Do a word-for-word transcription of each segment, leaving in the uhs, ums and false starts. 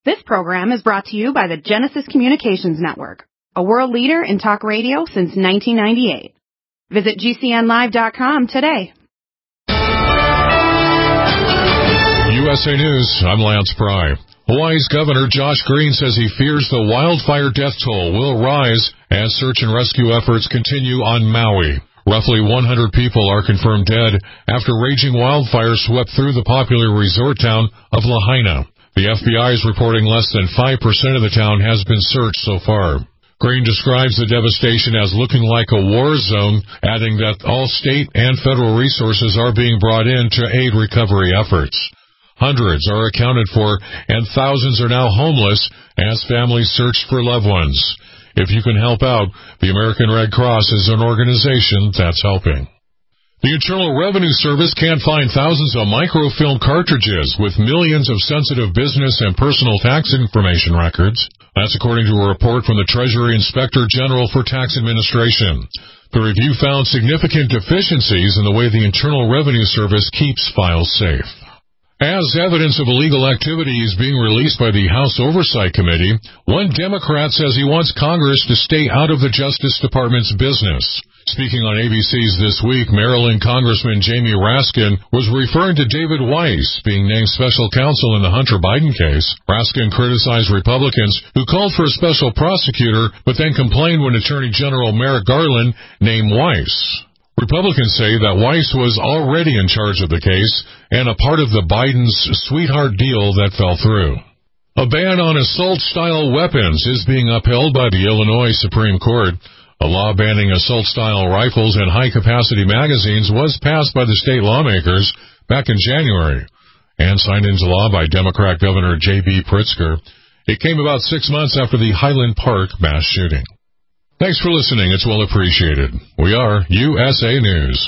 This program is brought to you by the Genesis Communications Network, a world leader in talk radio since nineteen ninety-eight. Visit G C N live dot com today. U S A News, I'm Lance Pry. Hawaii's Governor Josh Green says he fears the wildfire death toll will rise as search and rescue efforts continue on Maui. Roughly one hundred people are confirmed dead after raging wildfires swept through the popular resort town of Lahaina. The F B I is reporting less than five percent of the town has been searched so far. Green describes the devastation as looking like a war zone, adding that all state and federal resources are being brought in to aid recovery efforts. Hundreds are accounted for, and thousands are now homeless as families search for loved ones. If you can help out, the American Red Cross is an organization that's helping. The Internal Revenue Service can't find thousands of microfilm cartridges with millions of sensitive business and personal tax information records. That's according to a report from the Treasury Inspector General for Tax Administration. The review found significant deficiencies in the way the Internal Revenue Service keeps files safe. As evidence of illegal activity is being released by the House Oversight Committee, one Democrat says he wants Congress to stay out of the Justice Department's business. Speaking on A B C's This Week, Maryland Congressman Jamie Raskin was referring to David Weiss being named special counsel in the Hunter Biden case. Raskin criticized Republicans who called for a special prosecutor, but then complained when Attorney General Merrick Garland named Weiss. Republicans say that Weiss was already in charge of the case and a part of the Biden's sweetheart deal that fell through. A ban on assault-style weapons is being upheld by the Illinois Supreme Court. A law banning assault-style rifles and high-capacity magazines was passed by the state lawmakers back in January and signed into law by Democrat Governor J B Pritzker. It came about six months after the Highland Park mass shooting. Thanks for listening. It's well appreciated. We are U S A News.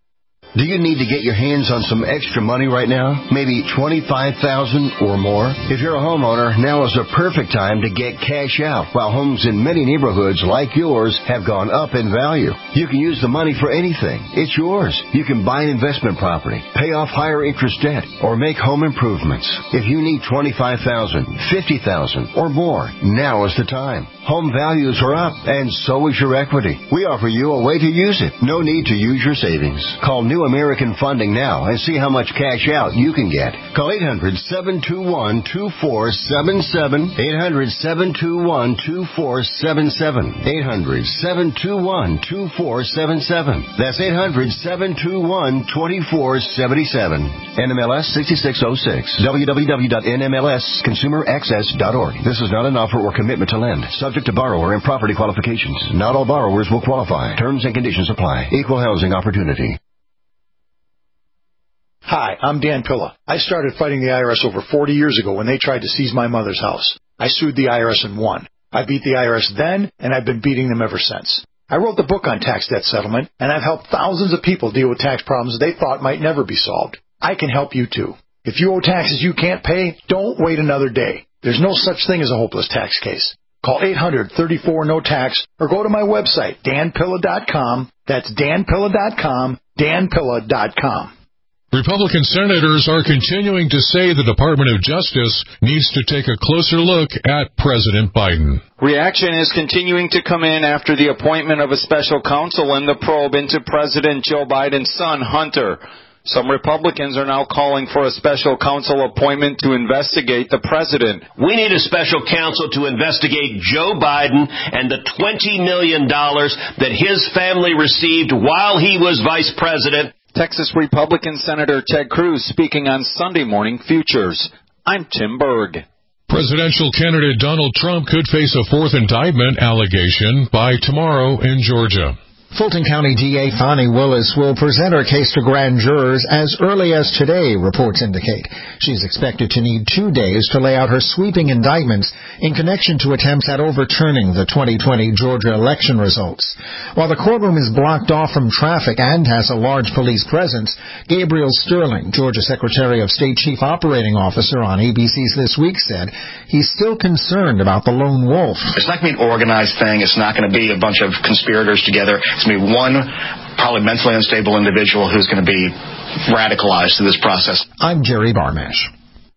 Do you need to get your hands on some extra money right now? Maybe twenty-five thousand dollars or more? If you're a homeowner, now is the perfect time to get cash out while homes in many neighborhoods like yours have gone up in value. You can use the money for anything. It's yours. You can buy an investment property, pay off higher interest debt, or make home improvements. If you need twenty-five thousand dollars, fifty thousand dollars, or more, now is the time. Home values are up, and so is your equity. We offer you a way to use it. No need to use your savings. Call New American Funding now and see how much cash out you can get. Call eight hundred, seven two one, two four seven seven, eight hundred, seven two one, two four seven seven, eight hundred, seven two one, two four seven seven. That's eight hundred, seven two one, two four seven seven. N M L S sixty-six oh six. w w w dot n m l s consumer access dot org. This is not an offer or commitment to lend. Subject to borrower and property qualifications. Not all borrowers will qualify. Terms and conditions apply. Equal housing opportunity. Hi, I'm Dan Pilla. I started fighting the I R S over forty years ago when they tried to seize my mother's house. I sued the I R S and won. I beat the I R S then, and I've been beating them ever since. I wrote the book on tax debt settlement, and I've helped thousands of people deal with tax problems they thought might never be solved. I can help you too. If you owe taxes you can't pay, don't wait another day. There's no such thing as a hopeless tax case. Call eight hundred, thirty-four, no tax or go to my website, dan pilla dot com. That's dan pilla dot com, dan pilla dot com. Republican senators are continuing to say the Department of Justice needs to take a closer look at President Biden. Reaction is continuing to come in after the appointment of a special counsel in the probe into President Joe Biden's son, Hunter. Some Republicans are now calling for a special counsel appointment to investigate the president. We need a special counsel to investigate Joe Biden and the twenty million dollars that his family received while he was vice president. Texas Republican Senator Ted Cruz speaking on Sunday Morning Futures. I'm Tim Berg. Presidential candidate Donald Trump could face a fourth indictment allegation by tomorrow in Georgia. Fulton County D A Fani Willis will present her case to grand jurors as early as today, reports indicate. She's expected to need two days to lay out her sweeping indictments in connection to attempts at overturning the twenty twenty Georgia election results. While the courtroom is blocked off from traffic and has a large police presence, Gabriel Sterling, Georgia Secretary of State Chief Operating Officer on A B C's This Week, said he's still concerned about the lone wolf. It's not going to be an organized thing. It's not going to be a bunch of conspirators together. It's going to be one probably mentally unstable individual who's going to be radicalized through this process. I'm Jerry Barmash.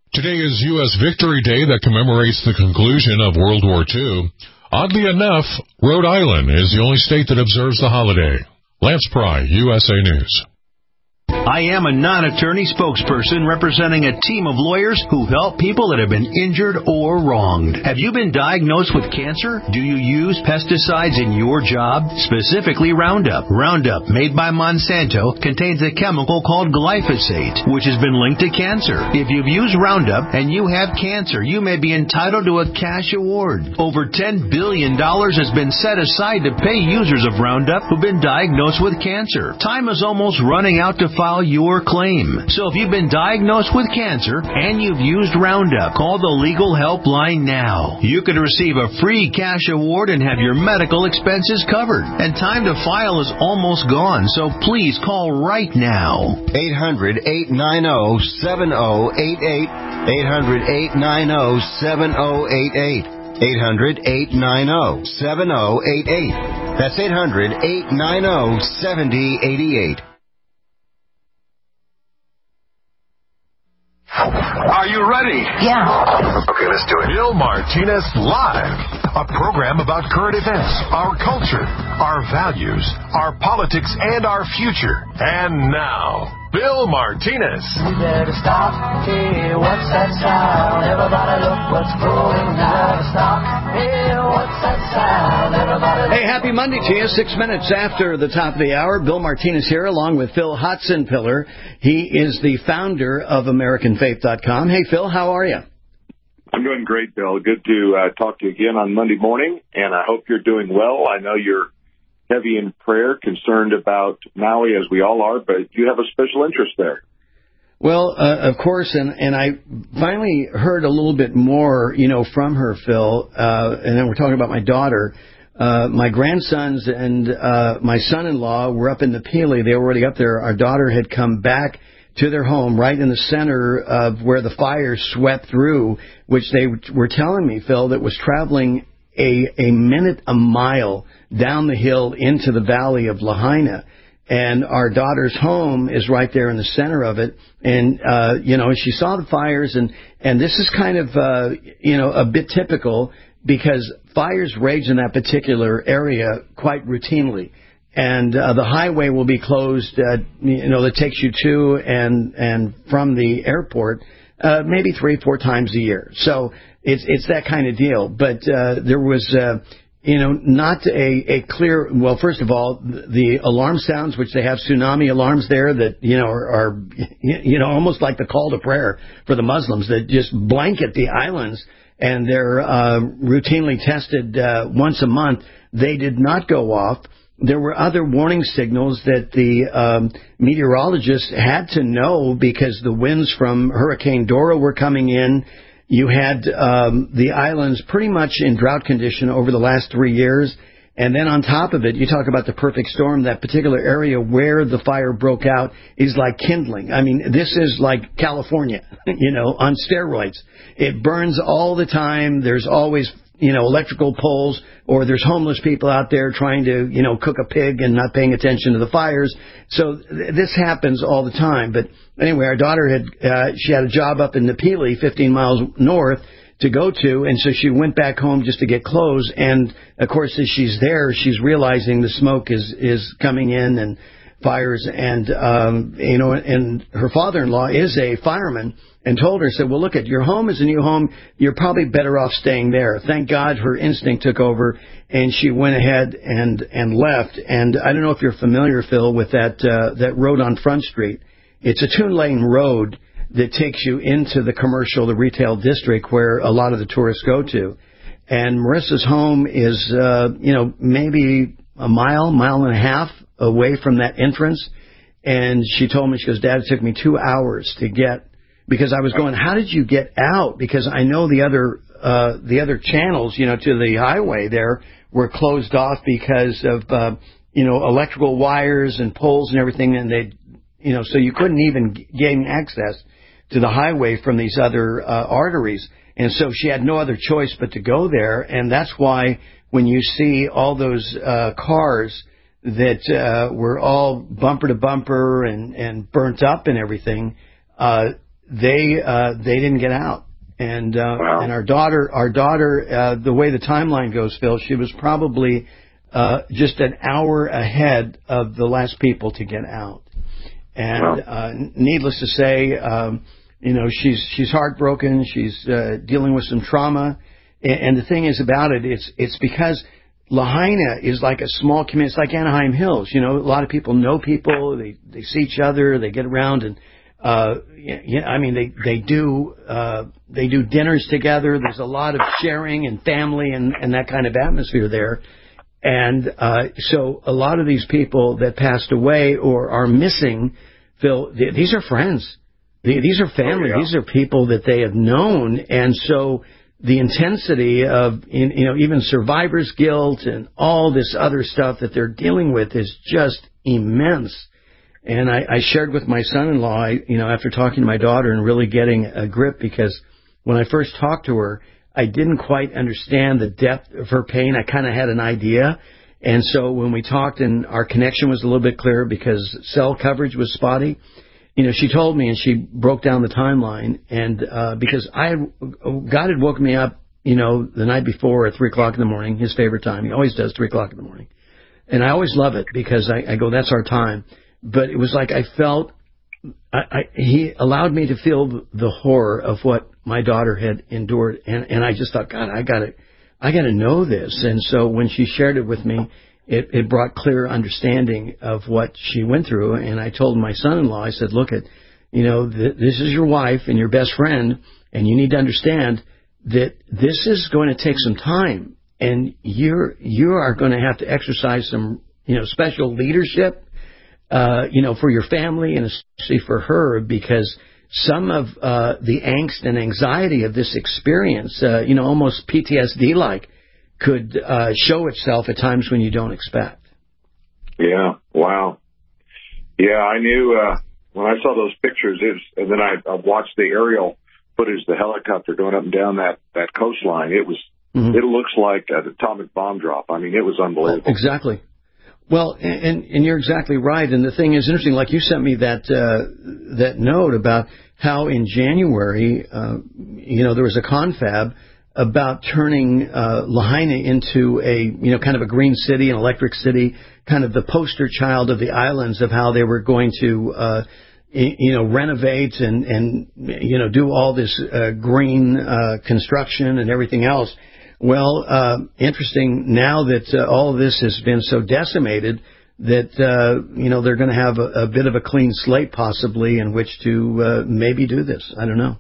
Today is U S Victory Day that commemorates the conclusion of World War Two. Oddly enough, Rhode Island is the only state that observes the holiday. Lance Pry, U S A News. I am a non-attorney spokesperson representing a team of lawyers who help people that have been injured or wronged. Have you been diagnosed with cancer? Do you use pesticides in your job? Specifically Roundup. Roundup, made by Monsanto, contains a chemical called glyphosate, which has been linked to cancer. If you've used Roundup and you have cancer, you may be entitled to a cash award. Over ten billion dollars has been set aside to pay users of Roundup who've been diagnosed with cancer. Time is almost running out to file your claim. So if you've been diagnosed with cancer and you've used Roundup, call the legal helpline now. You could receive a free cash award and have your medical expenses covered. And time to file is almost gone, so please call right now. eight hundred, eight nine zero, seven zero eight eight. eight hundred, eight nine zero, seven zero eight eight. eight hundred, eight nine zero, seven zero eight eight. That's eight hundred, eight nine zero, seven zero eight eight. Are you ready? Yeah. Okay, let's do it. Bill Martinez Live, a program about current events, our culture, our values, our politics, and our future. And now, Bill Martinez. We better stop. Hey, what's that sound? Everybody look what's going on. Stop. Hey, what's that sound? Everybody look. Hey, happy Monday to you. Six minutes after the top of the hour. Bill Martinez here along with Phil Hotzenpiller. He is the founder of American Faith dot com. Hey, Phil, how are you? I'm doing great, Bill. Good to uh, talk to you again on Monday morning, and I hope you're doing well. I know you're heavy in prayer, concerned about Maui, as we all are, but you have a special interest there. Well, uh, of course, and, and I finally heard a little bit more, you know, from her, Phil, uh, and then we're talking about my daughter. Uh, my grandsons and uh, my son-in-law were up in Napili. They were already up there. Our daughter had come back to their home right in the center of where the fire swept through, which they were telling me, Phil, that was traveling a, a minute a mile down the hill into the valley of Lahaina. And our daughter's home is right there in the center of it. And, uh, you know, she saw the fires, and, and this is kind of, uh, you know, a bit typical because fires rage in that particular area quite routinely. And uh, the highway will be closed, uh, you know, that takes you to and and from the airport uh, maybe three, four times a year. So it's it's that kind of deal. But uh, there was, uh, you know, not a, a clear. Well, first of all, the alarm sounds, which they have tsunami alarms there that, you know, are, are you know, almost like the call to prayer for the Muslims that just blanket the islands. And they're uh, routinely tested uh, once a month. They did not go off. There were other warning signals that the um, meteorologists had to know because the winds from Hurricane Dora were coming in. You had um, the islands pretty much in drought condition over the last three years. And then on top of it, you talk about the perfect storm. That particular area where the fire broke out is like kindling. I mean, this is like California, you know, on steroids. It burns all the time. There's always, you know, electrical poles, or there's homeless people out there trying to, you know, cook a pig and not paying attention to the fires. So th- this happens all the time. But anyway, our daughter had, uh, she had a job up in Napili, fifteen miles north, to go to, and so she went back home just to get clothes. And of course, as she's there, she's realizing the smoke is is coming in and fires, and um, you know, and her father-in-law is a fireman, and told her, said, well, look, at your home is a new home. You're probably better off staying there. Thank God her instinct took over, and she went ahead and and left. And I don't know if you're familiar, Phil, with that uh, that road on Front Street. It's a two-lane road that takes you into the commercial, the retail district where a lot of the tourists go to. And Marissa's home is, uh, you know, maybe a mile, mile and a half away from that entrance. And she told me, she goes, Dad, it took me two hours to get, because I was going, how did you get out? Because I know the other, uh, the other channels, you know, to the highway there were closed off because of, uh, you know, electrical wires and poles and everything. And they, you know, so you couldn't even gain access to the highway from these other uh, arteries. And so she had no other choice but to go there. And that's why when you see all those uh, cars that uh, were all bumper to bumper and, and burnt up and everything, uh, they uh, they didn't get out. And uh, wow. and our daughter, our daughter, uh, the way the timeline goes, Phil, she was probably uh, just an hour ahead of the last people to get out. And wow. uh, needless to say, um, you know, she's she's heartbroken. She's uh, dealing with some trauma. And, and the thing is about it, it's it's because Lahaina is like a small community. It's like Anaheim Hills. You know, a lot of people know people. They they see each other. They get around and. Uh, yeah, I mean, they, they do, uh, they do dinners together. There's a lot of sharing and family and, and that kind of atmosphere there. And, uh, so a lot of these people that passed away or are missing, Phil, th- these are friends. Th- these are family. Oh, yeah. These are people that they have known. And so the intensity of, in, you know, even survivor's guilt and all this other stuff that they're dealing with is just immense. And I, I shared with my son-in-law, I, you know, after talking to my daughter and really getting a grip, because when I first talked to her, I didn't quite understand the depth of her pain. I kind of had an idea. And so when we talked and our connection was a little bit clearer because cell coverage was spotty, you know, she told me and she broke down the timeline. And uh, because I had, God had woken me up, you know, the night before at three o'clock in the morning, his favorite time. He always does three o'clock in the morning. And I always love it because I, I go, that's our time. But it was like I felt, I, I, he allowed me to feel the horror of what my daughter had endured. And, and I just thought, God, I got to, I got to know this. And so when she shared it with me, it, it brought clear understanding of what she went through. And I told my son-in-law, I said, look, at, you know, th- this is your wife and your best friend, and you need to understand that this is going to take some time. And you're, you are going to have to exercise some, you know, special leadership. Uh, you know, for your family and especially for her, because some of uh, the angst and anxiety of this experience, uh, you know, almost P T S D-like, could uh, show itself at times when you don't expect. Yeah, wow. Yeah, I knew uh, when I saw those pictures, it was, and then I, I watched the aerial footage, the helicopter going up and down that, that coastline. It was, mm-hmm. It looks like an atomic bomb drop. I mean, it was unbelievable. Exactly. Well, and, and you're exactly right. And the thing is interesting, like you sent me that uh, that note about how in January, uh, you know, there was a confab about turning uh, Lahaina into a, you know, kind of a green city, an electric city, kind of the poster child of the islands of how they were going to, uh, you know, renovate and, and, you know, do all this uh, green uh, construction and everything else. Well, uh, interesting now that uh, all of this has been so decimated that, uh, you know, they're going to have a, a bit of a clean slate possibly in which to uh, maybe do this. I don't know.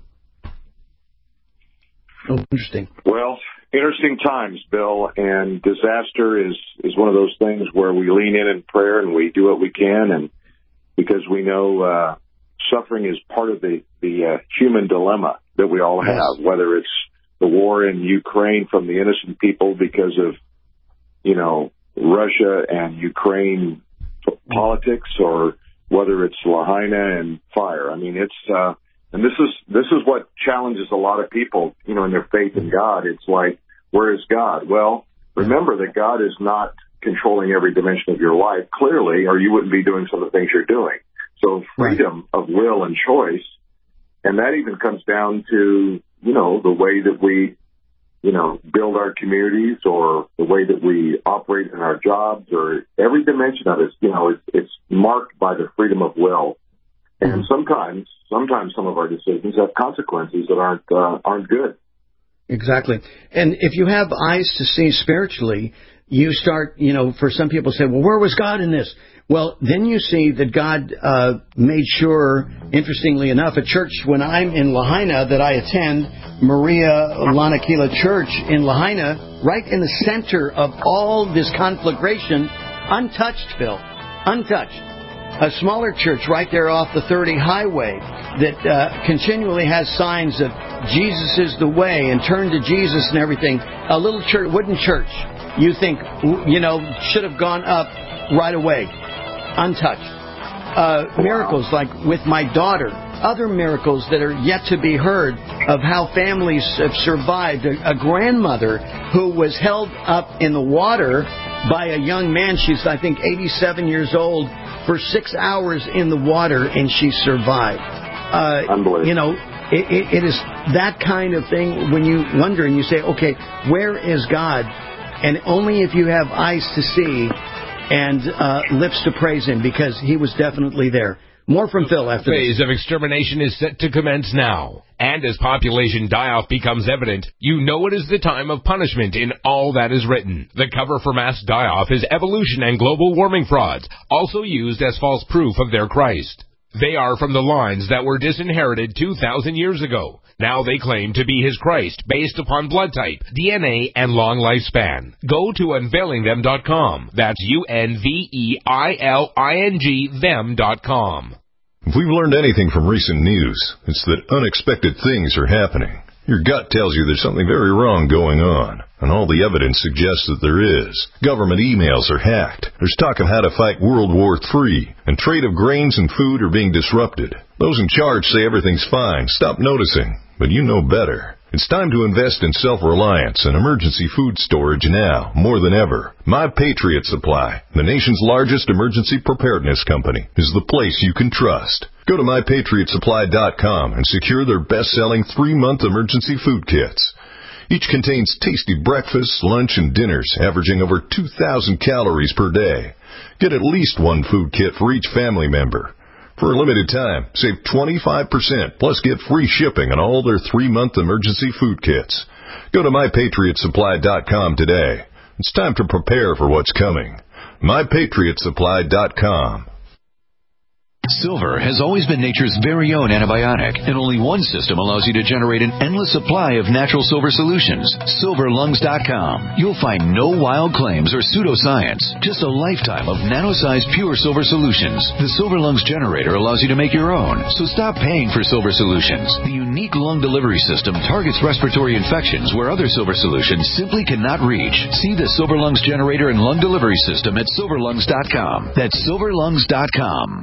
Oh, interesting. Well, interesting times, Bill, and disaster is, is one of those things where we lean in in prayer and we do what we can, and because we know uh, suffering is part of the, the uh, human dilemma that we all have, yes. Whether it's the war in Ukraine from the innocent people because of, you know, Russia and Ukraine politics, or whether it's Lahaina and fire. I mean, it's, uh, and this is, this is what challenges a lot of people, you know, in their faith in God. It's like, where is God? Well, remember that God is not controlling every dimension of your life, clearly, or you wouldn't be doing some of the things you're doing. So freedom of will and choice, and that even comes down to, you know, the way that we, you know, build our communities, or the way that we operate in our jobs, or every dimension of it, you know, it's, it's marked by the freedom of will. And sometimes, sometimes some of our decisions have consequences that aren't, uh, aren't good. Exactly. And if you have eyes to see spiritually, you start, you know, for some people say, well, where was God in this? Well, then you see that God uh, made sure, interestingly enough, a church, when I'm in Lahaina that I attend, Maria Lanakila Church in Lahaina, right in the center of all this conflagration, untouched, Phil, untouched. A smaller church right there off the thirty highway that uh, continually has signs of Jesus is the way and turn to Jesus and everything. A little church, wooden church, you think, you know, should have gone up right away. Untouched. Uh, miracles like with my daughter, other miracles that are yet to be heard of how families have survived. A, a grandmother who was held up in the water by a young man, she's I think eighty-seven years old, for six hours in the water, and she survived. uh, you know, it, it, it is that kind of thing when you wonder and you say, okay, where is God? And only if you have eyes to see and uh, lips to praise him, because he was definitely there. More from Phil after this. The phase of extermination is set to commence now. And as population die-off becomes evident, you know it is the time of punishment in all that is written. The cover for mass die-off is evolution and global warming frauds, also used as false proof of their Christ. They are from the lines that were disinherited two thousand years ago. Now they claim to be his Christ based upon blood type, D N A, and long lifespan. Go to unveiling them dot com. That's U N V E I L I N G them dot com. If we've learned anything from recent news, it's that unexpected things are happening. Your gut tells you there's something very wrong going on, and all the evidence suggests that there is. Government emails are hacked. There's talk of how to fight World War Three, and trade of grains and food are being disrupted. Those in charge say everything's fine. Stop noticing. But you know better. It's time to invest in self-reliance and emergency food storage now, more than ever. My Patriot Supply, the nation's largest emergency preparedness company, is the place you can trust. Go to my patriot supply dot com and secure their best-selling three-month emergency food kits. Each contains tasty breakfasts, lunch, and dinners, averaging over two thousand calories per day. Get at least one food kit for each family member. For a limited time, save twenty-five percent, plus get free shipping on all their three-month emergency food kits. Go to my patriot supply dot com today. It's time to prepare for what's coming. my patriot supply dot com. Silver has always been nature's very own antibiotic, and only one system allows you to generate an endless supply of natural silver solutions. silver lungs dot com. You'll find no wild claims or pseudoscience, just a lifetime of nano-sized pure silver solutions. The Silver Lungs generator allows you to make your own, so stop paying for silver solutions. The unique lung delivery system targets respiratory infections where other silver solutions simply cannot reach. See the Silver Lungs generator and lung delivery system at silver lungs dot com. That's silver lungs dot com.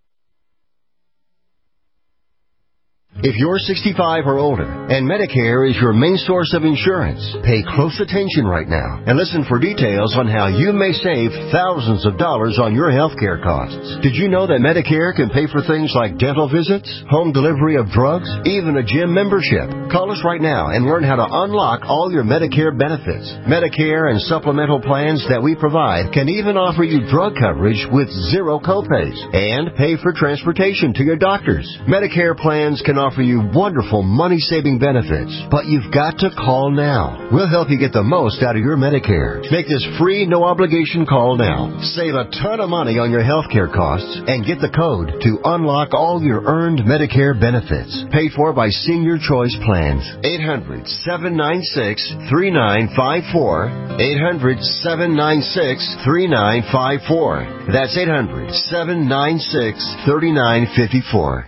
If you're sixty-five or older and Medicare is your main source of insurance, pay close attention right now and listen for details on how you may save thousands of dollars on your health care costs. Did you know that Medicare can pay for things like dental visits, home delivery of drugs, even a gym membership? Call us right now and learn how to unlock all your Medicare benefits. Medicare and supplemental plans that we provide can even offer you drug coverage with zero copays and pay for transportation to your doctors. Medicare plans can offer you wonderful money-saving benefits, but you've got to call now. We'll help you get the most out of your Medicare. Make this free, no-obligation call now. Save a ton of money on your health care costs and get the code to unlock all your earned Medicare benefits. Paid for by Senior Choice Plans. eight hundred, seven nine six, three nine five four. eight hundred, seven nine six, three nine five four. That's eight hundred, seven nine six, three nine five four.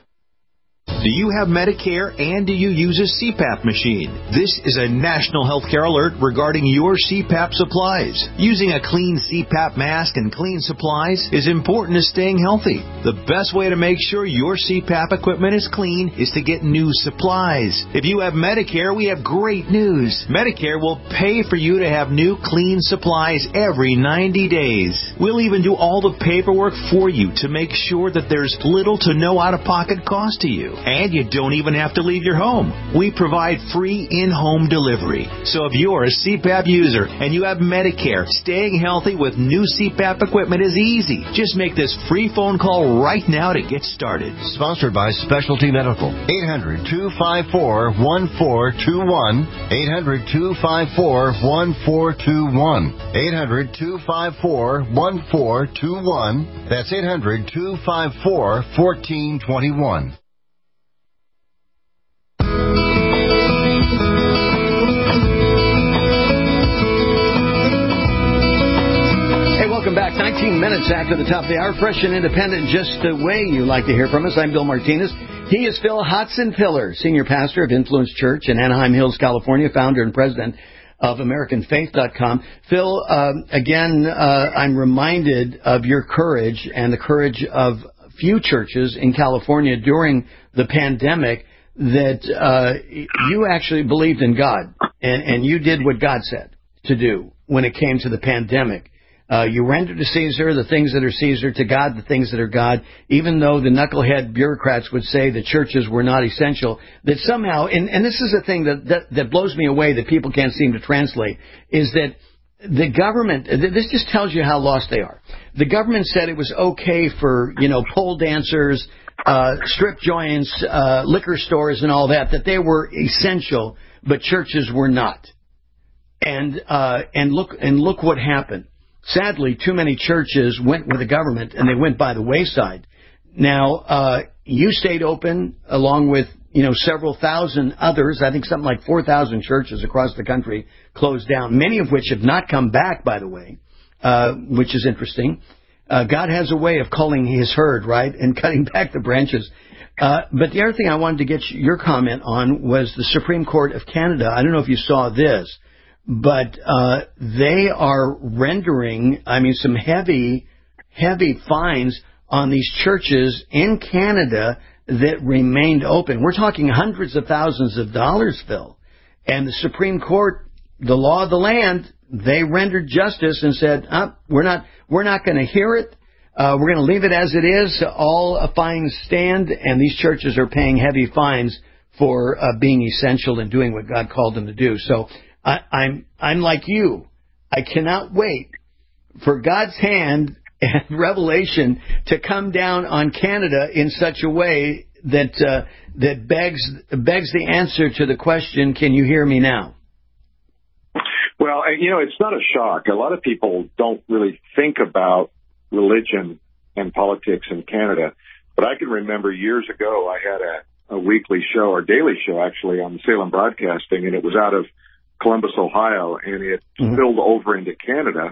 Do you have Medicare and do you use a C PAP machine? This is a national healthcare alert regarding your C PAP supplies. Using a clean C PAP mask and clean supplies is important to staying healthy. The best way to make sure your C PAP equipment is clean is to get new supplies. If you have Medicare, we have great news. Medicare will pay for you to have new clean supplies every ninety days. We'll even do all the paperwork for you to make sure that there's little to no out-of-pocket cost to you. And you don't even have to leave your home. We provide free in-home delivery. So if you're a C PAP user and you have Medicare, staying healthy with new C PAP equipment is easy. Just make this free phone call right now to get started. Sponsored by Specialty Medical. eight hundred, two five four, one four two one. eight hundred, two five four, one four two one. eight hundred, two five four, one four two one. That's eight hundred, two five four, one four two one. Welcome back. nineteen minutes after the top of the hour. Fresh and independent, just the way you like to hear from us. I'm Bill Martinez. He is Phil Hudson-Pillar, Senior Pastor of Influence Church in Anaheim Hills, California, founder and president of American Faith dot com. Phil, um, again, uh, I'm reminded of your courage and the courage of few churches in California during the pandemic that uh, you actually believed in God and, and you did what God said to do when it came to the pandemic. Uh, you render to Caesar the things that are Caesar, to God the things that are God, even though the knucklehead bureaucrats would say the churches were not essential, that somehow, and, and this is the thing that, that, that blows me away that people can't seem to translate, is that the government, this just tells you how lost they are. The government said it was okay for, you know, pole dancers, uh, strip joints, uh, liquor stores and all that, that they were essential, but churches were not. And, uh, and look, and look what happened. Sadly, too many churches went with the government and they went by the wayside. Now, uh, you stayed open along with, you know, several thousand others. I think something like four thousand churches across the country closed down, many of which have not come back, by the way, uh, which is interesting. Uh, God has a way of culling his herd, right, and cutting back the branches. Uh, but the other thing I wanted to get your comment on was the Supreme Court of Canada. I don't know if you saw this, but uh, they are rendering, I mean, some heavy, heavy fines on these churches in Canada that remained open. We're talking hundreds of thousands of dollars, Phil. And the Supreme Court, the law of the land, they rendered justice and said, oh, we're not we're not going to hear it. Uh, we're going to leave it as it is. All fines stand, and these churches are paying heavy fines for uh, being essential and doing what God called them to do. So I, I'm I'm like you. I cannot wait for God's hand and revelation to come down on Canada in such a way that uh, that begs begs the answer to the question, can you hear me now? Well, you know, it's not a shock. A lot of people don't really think about religion and politics in Canada. But I can remember years ago, I had a, a weekly show, or daily show, actually, on Salem Broadcasting, and it was out of Columbus, Ohio, and it mm-hmm. spilled over into Canada.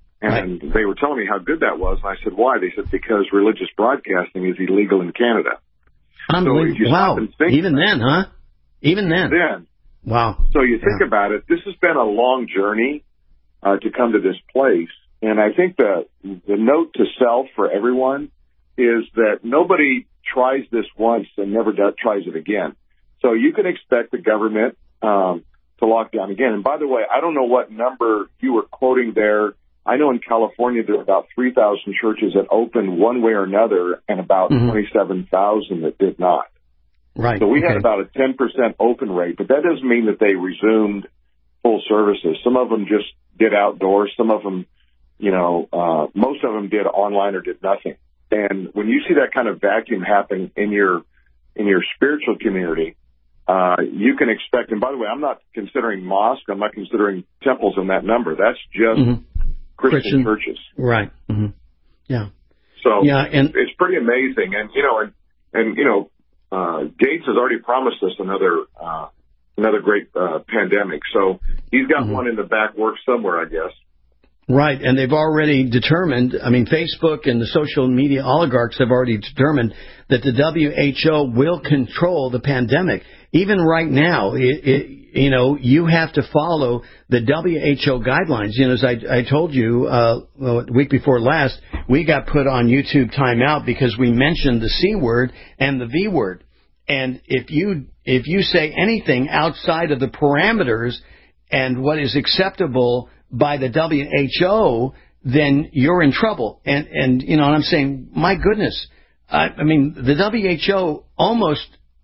And right. they were telling me how good that was. And I said, why? They said, because religious broadcasting is illegal in Canada. Unbelievable. So wow. Even then, huh? Even then. Then. Wow. So you think yeah. about it, this has been a long journey uh, to come to this place. And I think the the note to self for everyone is that nobody tries this once and never does, tries it again. So you can expect the government um, to lock down again. And by the way, I don't know what number you were quoting there. I know in California there are about three thousand churches that opened one way or another and about mm-hmm. twenty-seven thousand that did not. Right. So we okay. had about a ten percent open rate, but that doesn't mean that they resumed full services. Some of them just did outdoors. Some of them, you know, uh, most of them did online or did nothing. And when you see that kind of vacuum happen in your in your spiritual community, uh, you can expect. And by the way, I'm not considering mosque. I'm not considering temples in that number. That's just mm-hmm. Christian, Christian churches. Right. Mm-hmm. Yeah. So yeah, and it's pretty amazing. And you know, and and you know. Uh, Gates has already promised us another uh, another great uh, pandemic. So he's got mm-hmm. one in the back works somewhere, I guess. Right, and they've already determined, I mean, Facebook and the social media oligarchs have already determined that the W H O will control the pandemic. Even right now, it, it, you know, you have to follow the W H O guidelines. You know, as I, I told you uh, well, the week before last, we got put on YouTube timeout because we mentioned the C word and the V word. And if you if you say anything outside of the parameters and what is acceptable by the W H O, then you're in trouble. And, and you know, and I'm saying, my goodness, I, I mean, the W H O almost,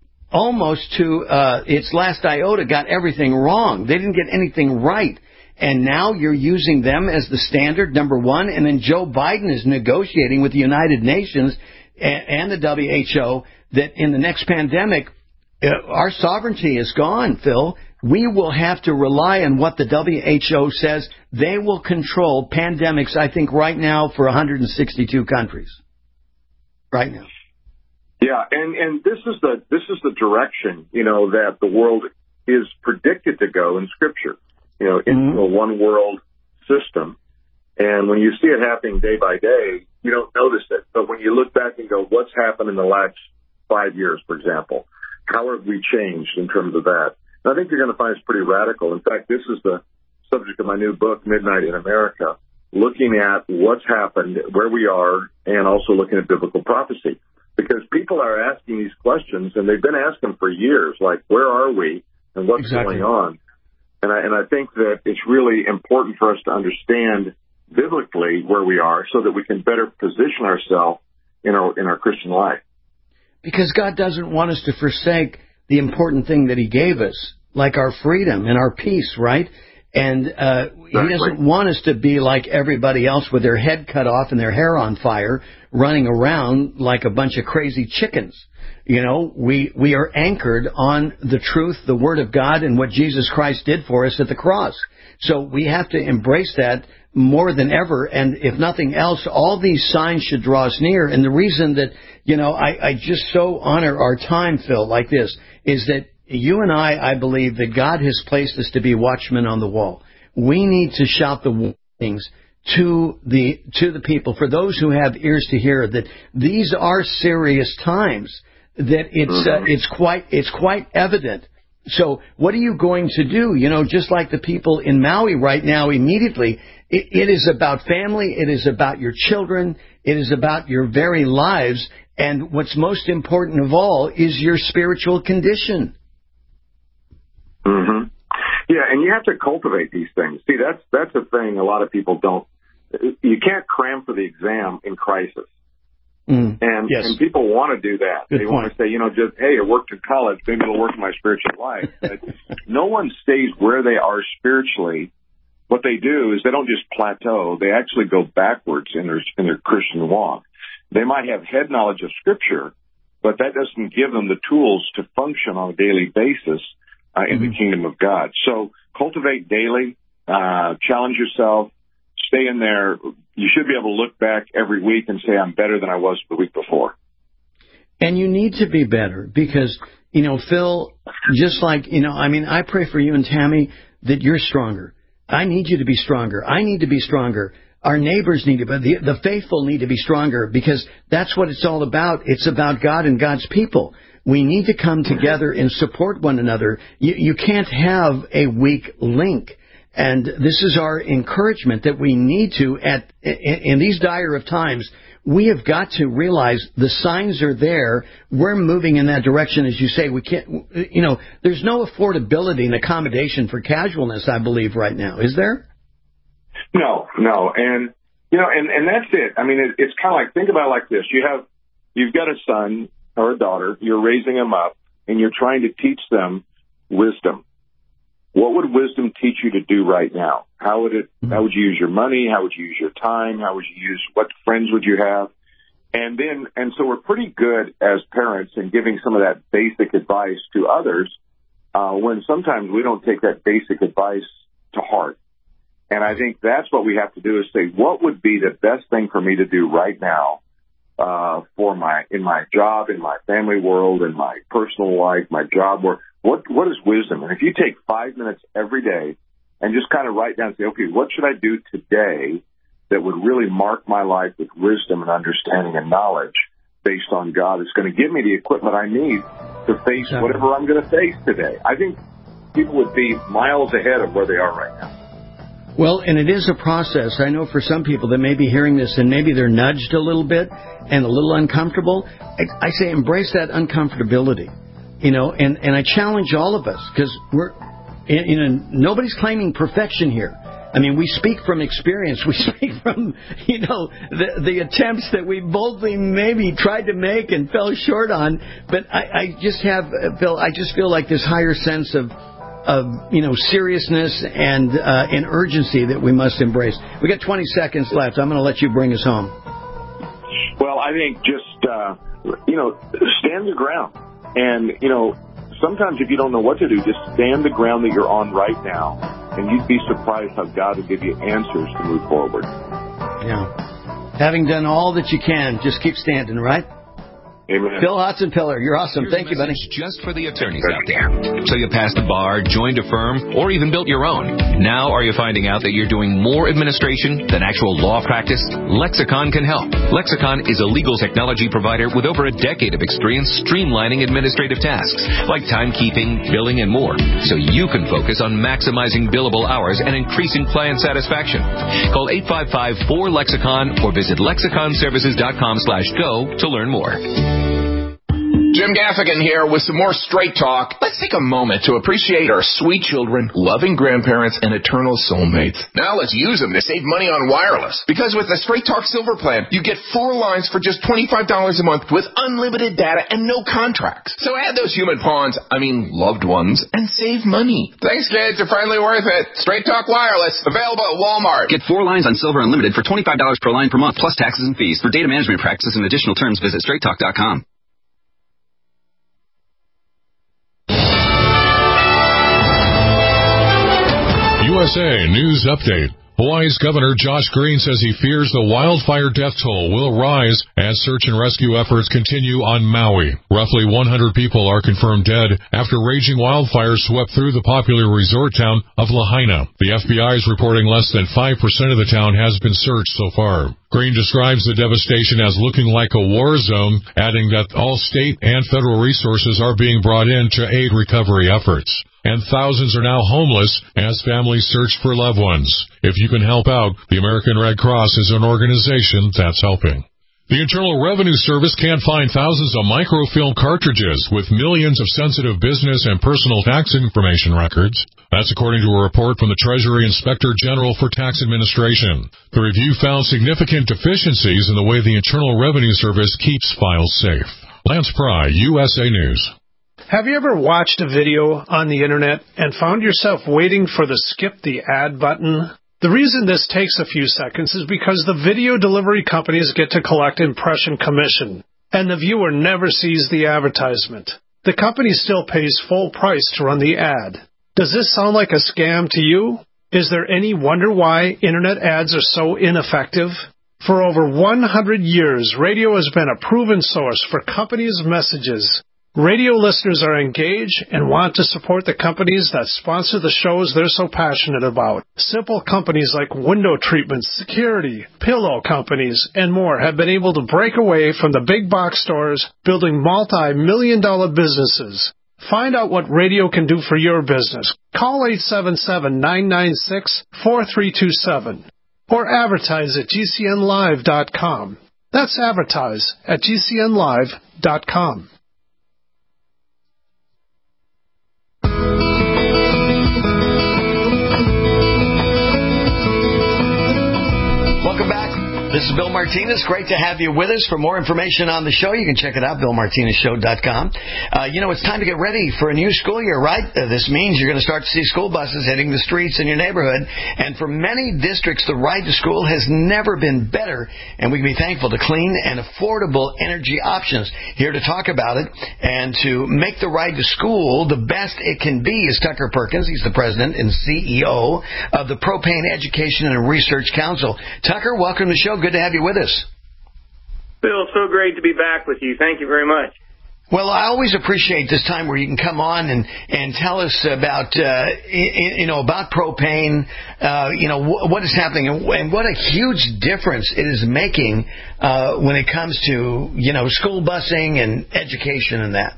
almost to uh, its last iota got everything wrong. They didn't get anything right. And now you're using them as the standard, number one, and then Joe Biden is negotiating with the United Nations and, and the W H O that in the next pandemic, uh, our sovereignty is gone, Phil. We will have to rely on what the W H O says. They will control pandemics, I think, right now for one hundred sixty-two countries. Right now. Yeah, and, and this is the this is the direction, you know, that the world is predicted to go in Scripture, you know, into mm-hmm. a one world system. And when you see it happening day by day, you don't notice it. But when you look back and go, what's happened in the last five years, for example? How have we changed in terms of that? And I think you're going to find it's pretty radical. In fact, this is the subject of my new book, Midnight in America, looking at what's happened, where we are, and also looking at biblical prophecy. Because people are asking these questions, and they've been asking for years, like, where are we and what's exactly. going on? And I, and I think that it's really important for us to understand biblically where we are so that we can better position ourselves in our in our Christian life. Because God doesn't want us to forsake the important thing that He gave us, like our freedom and our peace, right? And uh, exactly. He doesn't want us to be like everybody else with their head cut off and their hair on fire, running around like a bunch of crazy chickens. You know, we we are anchored on the truth, the Word of God, and what Jesus Christ did for us at the cross. So we have to embrace that more than ever, and if nothing else, all these signs should draw us near. And the reason that, you know, I, I just so honor our time, Phil, like this, is that you and I, I believe that God has placed us to be watchmen on the wall. We need to shout the warnings to the to the people, for those who have ears to hear, that these are serious times, that it's uh, it's quite it's quite evident. So what are you going to do? You know, just like the people in Maui right now, immediately, it, it is about family, it is about your children, it is about your very lives, and what's most important of all is your spiritual condition. Mm-hmm. Yeah, and you have to cultivate these things. See, that's that's a thing a lot of people don't. You can't cram for the exam in crisis. Mm. And yes. and people want to do that. Good they point. want to say, you know, just, hey, I worked in college, maybe it'll work in my spiritual life. But no one stays where they are spiritually. What they do is they don't just plateau. They actually go backwards in their in their Christian walk. They might have head knowledge of Scripture, but that doesn't give them the tools to function on a daily basis uh, in mm-hmm. the kingdom of God. So cultivate daily, uh, challenge yourself, stay in there. You should be able to look back every week and say, I'm better than I was the week before. And you need to be better because, you know, Phil, just like, you know, I mean, I pray for you and Tammy that you're stronger. I need you to be stronger. I need to be stronger. Our neighbors need to, but the, the faithful need to be stronger, because that's what it's all about. It's about God and God's people. We need to come together and support one another. You, you can't have a weak link. And this is our encouragement that we need to, at in, in these dire of times, we have got to realize the signs are there. We're moving in that direction, as you say. We can't, you know, there's no affordability and accommodation for casualness, I believe, right now. Is there? No, no. And, you know, and, and that's it. I mean, it, it's kind of like, think about it like this. You have, you've got a son or a daughter, you're raising them up, and you're trying to teach them wisdom. What would wisdom teach you to do right now? How would it, how would you use your money? How would you use your time? How would you use, what friends would you have? And then, and so we're pretty good as parents in giving some of that basic advice to others, uh, when sometimes we don't take that basic advice to heart. And I think that's what we have to do, is say, what would be the best thing for me to do right now, uh, for my, in my job, in my family world, in my personal life, my job work? What what is wisdom? And if you take five minutes every day and just kind of write down and say, okay, what should I do today that would really mark my life with wisdom and understanding and knowledge based on God? It's going to give me the equipment I need to face whatever I'm going to face today. I think people would be miles ahead of where they are right now. Well, and it is a process. I know for some people that may be hearing this and maybe they're nudged a little bit and a little uncomfortable. I, I say embrace that uncomfortability. You know, and, and I challenge all of us, because we're, you know, nobody's claiming perfection here. I mean, we speak from experience. We speak from, you know, the, the attempts that we boldly maybe tried to make and fell short on. But I, I just have, Phil, I just feel like this higher sense of, of you know, seriousness and, uh, and urgency that we must embrace. We got twenty seconds left. I'm going to let you bring us home. Well, I think just, uh, you know, stand your ground. And, you know, sometimes if you don't know what to do, just stand the ground that you're on right now, and you'd be surprised how God will give you answers to move forward. Yeah. Having done all that you can, just keep standing, right? Amen. Phil Hotson-Piller, you're awesome. Here's Thank you, buddy. Just for the attorneys out there. So you passed the bar, joined a firm, or even built your own. Now are you finding out that you're doing more administration than actual law practice? Lexicon can help. Lexicon is a legal technology provider with over a decade of experience streamlining administrative tasks like timekeeping, billing, and more, so you can focus on maximizing billable hours and increasing client satisfaction. Call eight five five, four, LEXICON or visit lexicon services dot com slash go to learn more. Jim Gaffigan here with some more Straight Talk. Let's take a moment to appreciate our sweet children, loving grandparents, and eternal soulmates. Now let's use them to save money on wireless. Because with the Straight Talk Silver Plan, you get four lines for just twenty-five dollars a month with unlimited data and no contracts. So add those human pawns, I mean loved ones, and save money. Thanks, kids. You're finally worth it. Straight Talk Wireless, available at Walmart. Get four lines on Silver Unlimited for twenty-five dollars per line per month, plus taxes and fees. For data management practices and additional terms, visit straight talk dot com. U S A News Update. Hawaii's Governor Josh Green says he fears the wildfire death toll will rise as search and rescue efforts continue on Maui. Roughly one hundred people are confirmed dead after raging wildfires swept through the popular resort town of Lahaina. The F B I is reporting less than five percent of the town has been searched so far. Green describes the devastation as looking like a war zone, adding that all state and federal resources are being brought in to aid recovery efforts. And thousands are now homeless as families search for loved ones. If you can help out, the American Red Cross is an organization that's helping. The Internal Revenue Service can't find thousands of microfilm cartridges with millions of sensitive business and personal tax information records. That's according to a report from the Treasury Inspector General for Tax Administration. The review found significant deficiencies in the way the Internal Revenue Service keeps files safe. Lance Pry, U S A News. Have you ever watched a video on the internet and found yourself waiting for the skip the ad button? The reason this takes a few seconds is because the video delivery companies get to collect impression commission, and the viewer never sees the advertisement. The company still pays full price to run the ad. Does this sound like a scam to you? Is there any wonder why internet ads are so ineffective? For over one hundred years, radio has been a proven source for companies' messages. Radio listeners are engaged and want to support the companies that sponsor the shows they're so passionate about. Simple companies like window treatments, security, pillow companies, and more have been able to break away from the big box stores, building multi-million dollar businesses. Find out what radio can do for your business. Call eight seven seven, nine nine six, four three two seven or advertise at G C N live dot com. That's advertise at G C N live dot com. Welcome back. This is Bill Martinez. Great to have you with us. For more information on the show, you can check it out, bill martinez show dot com. Uh, you know, it's time to get ready for a new school year, right? Uh, this means you're going to start to see school buses hitting the streets in your neighborhood. And for many districts, the ride to school has never been better. And we can be thankful to clean and affordable energy options. Here to talk about it and to make the ride to school the best it can be is Tucker Perkins. He's the president and C E O of the Propane Education and Research Council. Tucker, welcome to the show. Good to have you with us. Bill, so great to be back with you. Thank you very much. Well, I always appreciate this time where you can come on and, and tell us about, uh, you know, about propane, uh, you know, wh- what is happening and, and what a huge difference it is making uh, when it comes to, you know, school busing and education and that.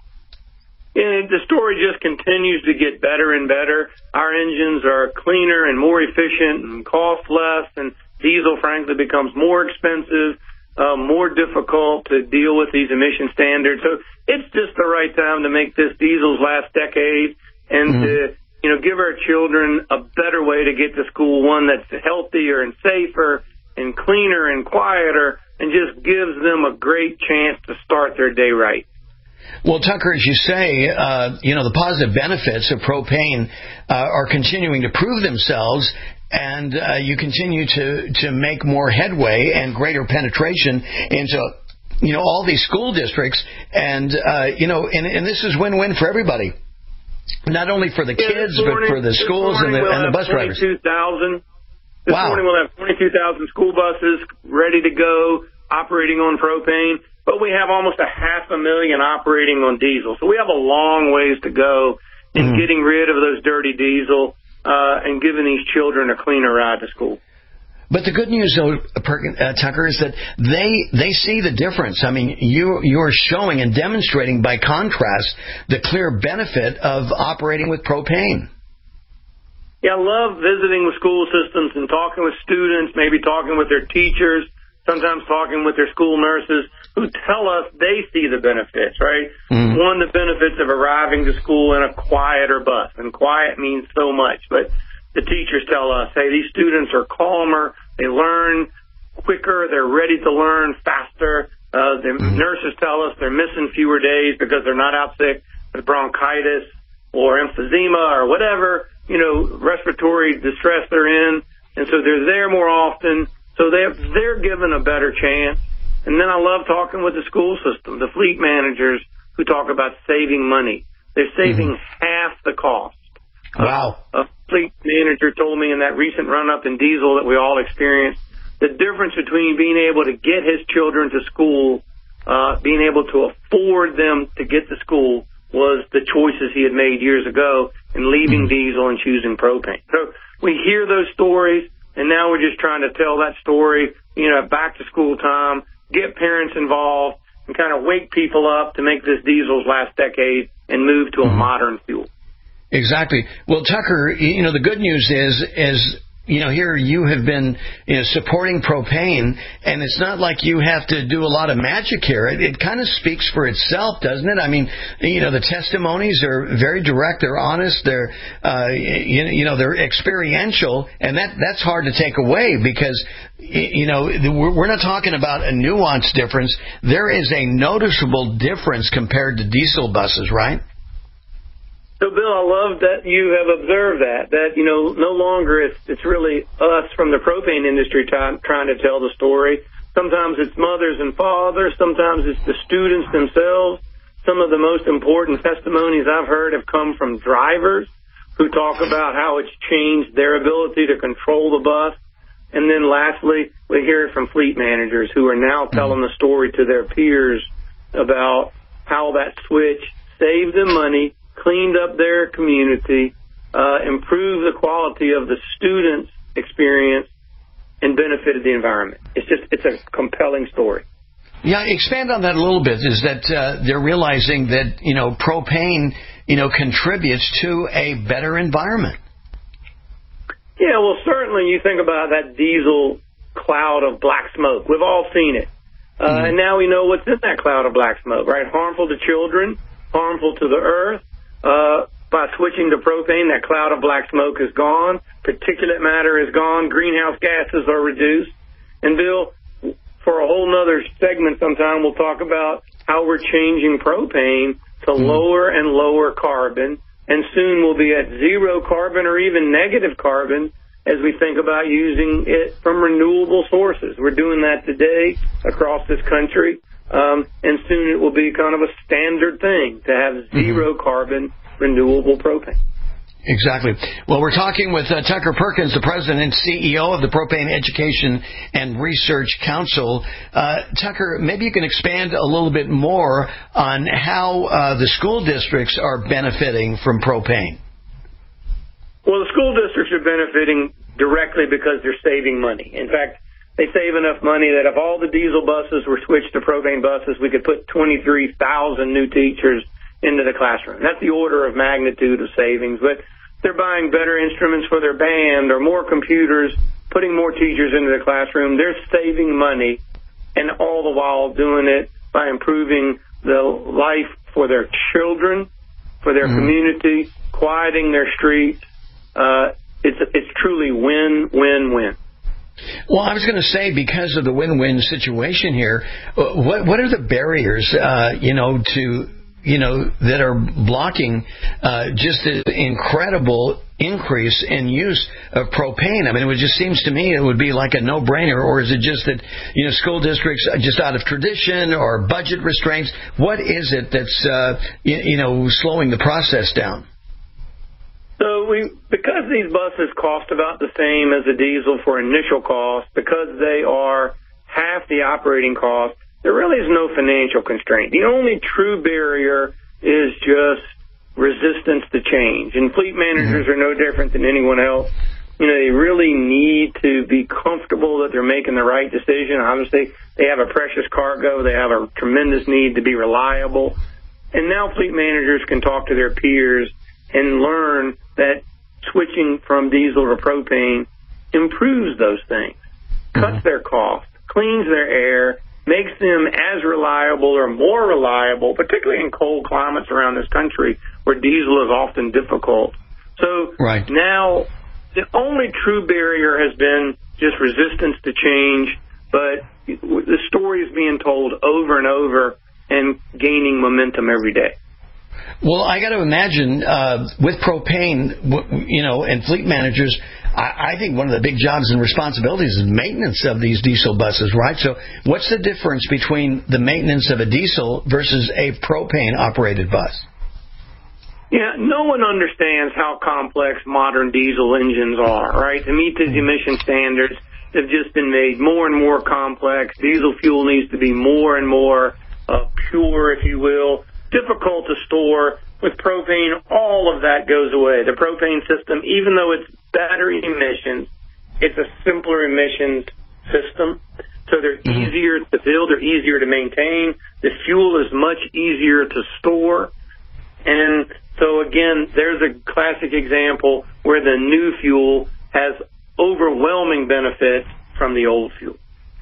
And the story just continues to get better and better. Our engines are cleaner and more efficient and cost less, and diesel, frankly, becomes more expensive, uh, more difficult to deal with these emission standards. So it's just the right time to make this diesel's last decade and mm-hmm. to, you know, give our children a better way to get to school, one that's healthier and safer and cleaner and quieter, and just gives them a great chance to start their day right. Well, Tucker, as you say, uh, you know, the positive benefits of propane uh, are continuing to prove themselves, and uh, you continue to, to make more headway and greater penetration into, you know, all these school districts. And, uh, you know, and, and this is win-win for everybody, not only for the yeah, kids, morning, but for the schools and the, we'll and the bus drivers. twenty-two thousand This wow. morning we'll have twenty-two thousand school buses ready to go, operating on propane. But we have almost a half a million operating on diesel. So we have a long ways to go in mm-hmm. getting rid of those dirty diesel uh, and giving these children a cleaner ride to school. But the good news, though, uh, Tucker, is that they they see the difference. I mean, you you're showing and demonstrating by contrast the clear benefit of operating with propane. Yeah, I love visiting with school systems and talking with students, maybe talking with their teachers, sometimes talking with their school nurses. who tell us they see the benefits, right? Mm. One, the benefits of arriving to school in a quieter bus, and quiet means so much, but the teachers tell us, hey, these students are calmer, they learn quicker, they're ready to learn faster. Uh, the mm. nurses tell us they're missing fewer days because they're not out sick with bronchitis or emphysema or whatever, you know, respiratory distress they're in, and so they're there more often, so they're, they're given a better chance. And then I love talking with the school system, the fleet managers who talk about saving money. They're saving mm-hmm. half the cost. Wow. A fleet manager told me in that recent run-up in diesel that we all experienced, the difference between being able to get his children to school, uh, being able to afford them to get to school, was the choices he had made years ago in leaving mm-hmm. diesel and choosing propane. So we hear those stories, and now we're just trying to tell that story, you know, back to school time, get parents involved, and kind of wake people up to make this diesel's last decade and move to a mm-hmm. modern fuel. Exactly. Well, Tucker, you know, the good news is, is you know, here you have been, you know, supporting propane, and it's not like you have to do a lot of magic here. It, it kind of speaks for itself, doesn't it? I mean, you know, the testimonies are very direct, they're honest, they're, uh, you, you know, they're experiential, and that that's hard to take away because, you know, we're not talking about a nuanced difference. There is a noticeable difference compared to diesel buses, right? So, Bill, I love that you have observed that, that, you know, no longer it's, it's really us from the propane industry try, trying to tell the story. Sometimes it's mothers and fathers. Sometimes it's the students themselves. Some of the most important testimonies I've heard have come from drivers who talk about how it's changed their ability to control the bus. And then lastly, we hear it from fleet managers who are now telling the story to their peers about how that switch saved them money, cleaned up their community, uh, improved the quality of the students' experience, and benefited the environment. It's just, it's a compelling story. Yeah, expand on that a little bit, is that uh, they're realizing that, you know, propane, you know, contributes to a better environment. Yeah, well, certainly you think about that diesel cloud of black smoke. We've all seen it. Uh, mm-hmm. And now we know what's in that cloud of black smoke, right? Harmful to children, harmful to the earth. Uh, by switching to propane, that cloud of black smoke is gone. Particulate matter is gone. Greenhouse gases are reduced. And, Bill, for a whole nother segment sometime, we'll talk about how we're changing propane to mm-hmm. lower and lower carbon. And soon we'll be at zero carbon or even negative carbon as we think about using it from renewable sources. We're doing that today across this country. Um, and soon it will be kind of a standard thing to have zero mm-hmm. carbon renewable propane. Exactly. Well, we're talking with uh, Tucker Perkins, the president and C E O of the Propane Education and Research Council. Uh, Tucker, maybe you can expand a little bit more on how uh, the school districts are benefiting from propane. Well, the school districts are benefiting directly because they're saving money. In fact, they save enough money that if all the diesel buses were switched to propane buses, we could put twenty-three thousand new teachers into the classroom. That's the order of magnitude of savings. But they're buying better instruments for their band or more computers, putting more teachers into the classroom. They're saving money, and all the while doing it by improving the life for their children, for their mm-hmm. community, quieting their streets. Uh, it's, it's truly win, win, win. Well, I was going to say, because of the win-win situation here, what what are the barriers, uh, you know, to you know that are blocking uh, just the incredible increase in use of propane? I mean, it just seems to me it would be like a no-brainer. Or is it just that, you know, school districts just out of tradition or budget restraints? What is it that's uh, you, you know slowing the process down? So we, because these buses cost about the same as a diesel for initial cost, because they are half the operating cost, there really is no financial constraint. The only true barrier is just resistance to change. And fleet managers mm-hmm. are no different than anyone else. You know, they really need to be comfortable that they're making the right decision. Obviously, they have a precious cargo. They have a tremendous need to be reliable. And now fleet managers can talk to their peers and learn that switching from diesel to propane improves those things, cuts mm-hmm. their cost, cleans their air, makes them as reliable or more reliable, particularly in cold climates around this country where diesel is often difficult. So right. now the only true barrier has been just resistance to change, but the story is being told over and over and gaining momentum every day. Well, I got to imagine uh, with propane, you know, and fleet managers, I, I think one of the big jobs and responsibilities is maintenance of these diesel buses, right? So what's the difference between the maintenance of a diesel versus a propane-operated bus? Yeah, no one understands how complex modern diesel engines are, right? To meet these emission standards, they've just been made more and more complex. Diesel fuel needs to be more and more uh, pure, if you will, difficult to store. With propane, all of that goes away. The propane system, even though it's battery emissions, it's a simpler emissions system. So they're mm-hmm. easier to build, they're easier to maintain. The fuel is much easier to store. And so, again, there's a classic example where the new fuel has overwhelming benefits from the old fuel.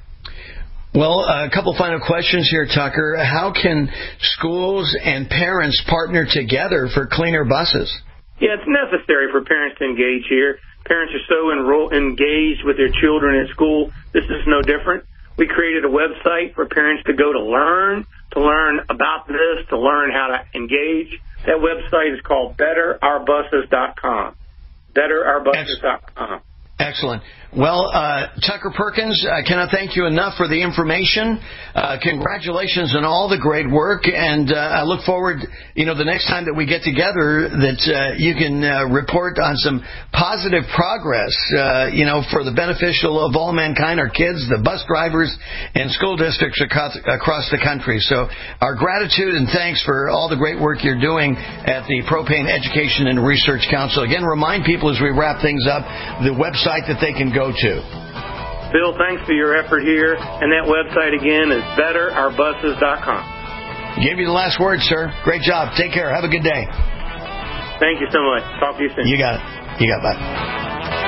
Well, a couple final questions here, Tucker. How can schools and parents partner together for cleaner buses? Yeah, it's necessary for parents to engage here. Parents are so enroll- engaged with their children at school. This is no different. We created a website for parents to go to learn, to learn about this, to learn how to engage. That website is called better our buses dot com. better our buses dot com. Excellent. Well, uh, Tucker Perkins, I cannot thank you enough for the information. Uh, congratulations on all the great work, and uh, I look forward, you know, the next time that we get together, that uh, you can uh, report on some positive progress, uh, you know, for the beneficial of all mankind, our kids, the bus drivers, and school districts across, across the country. So our gratitude and thanks for all the great work you're doing at the Propane Education and Research Council. Again, remind people as we wrap things up, the website that they can go to. Bill, thanks for your effort here. And that website again is better our buses dot com. Give you the last word, sir. Great job. Take care. Have a good day. Thank you so much. Talk to you soon. You got it. You got it. Bye.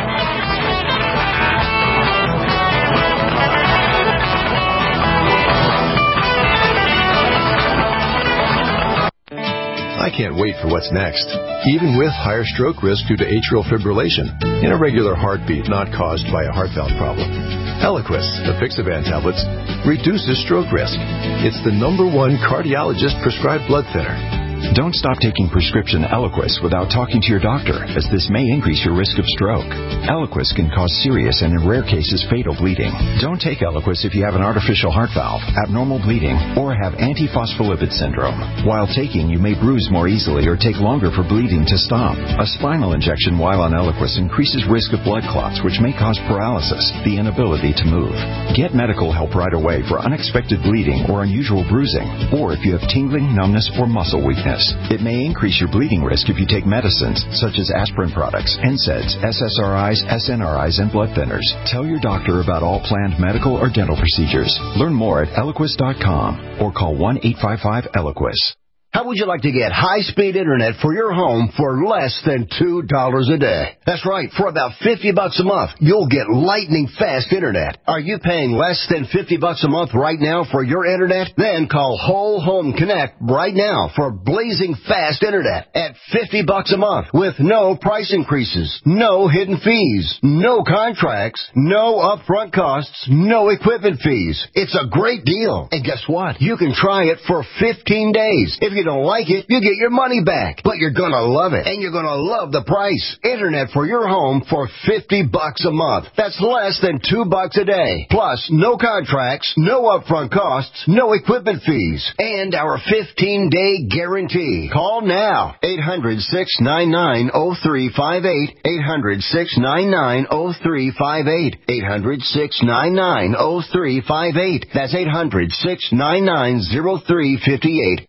I can't wait for what's next, even with higher stroke risk due to atrial fibrillation, an irregular heartbeat not caused by a heart valve problem. Eliquis, the Apixaban tablets, reduces stroke risk. It's the number one cardiologist-prescribed blood thinner. Don't stop taking prescription Eliquis without talking to your doctor, as this may increase your risk of stroke. Eliquis can cause serious and, in rare cases, fatal bleeding. Don't take Eliquis if you have an artificial heart valve, abnormal bleeding, or have antiphospholipid syndrome. While taking, you may bruise more easily or take longer for bleeding to stop. A spinal injection while on Eliquis increases risk of blood clots, which may cause paralysis, the inability to move. Get medical help right away for unexpected bleeding or unusual bruising, or if you have tingling, numbness, or muscle weakness. It may increase your bleeding risk if you take medicines such as aspirin products, N SAIDs, S S R Is, S N R Is, and blood thinners. Tell your doctor about all planned medical or dental procedures. Learn more at Eliquis dot com or call one eight five five Eliquis. How would you like to get high-speed internet for your home for less than two dollars a day? That's right. For about fifty bucks a month, you'll get lightning-fast internet. Are you paying less than fifty bucks a month right now for your internet? Then call Whole Home Connect right now for blazing fast internet at fifty bucks a month with no price increases, no hidden fees, no contracts, no upfront costs, no equipment fees. It's a great deal. And guess what? You can try it for fifteen days. If you don't like it, you get your money back. But you're going to love it, and you're going to love the price. Internet for your home for fifty bucks a month. That's less than two bucks a day. Plus, no contracts, no upfront costs, no equipment fees, and our fifteen-day guarantee. Call now. eight hundred, six nine nine, oh three five eight. eight hundred, six nine nine, oh three five eight. eight hundred, six nine nine, oh three five eight. That's eight hundred, six nine nine, oh three five eight.